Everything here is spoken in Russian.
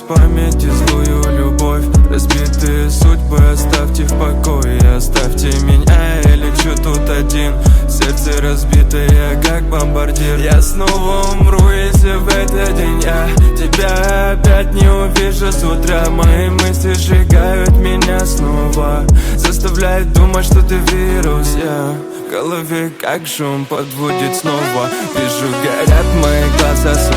памяти злую любовь. Разбитые судьбы оставьте в покое. Оставьте меня, я лечу тут один. Сердце разбитое, как бомбардир. Я снова умру, если в этот день я тебя опять не увижу с утра. Мои мысли сжигают меня снова, заставляют думать, что ты вирус. Я в голове как шум подводит снова. Вижу, горят мои глаза.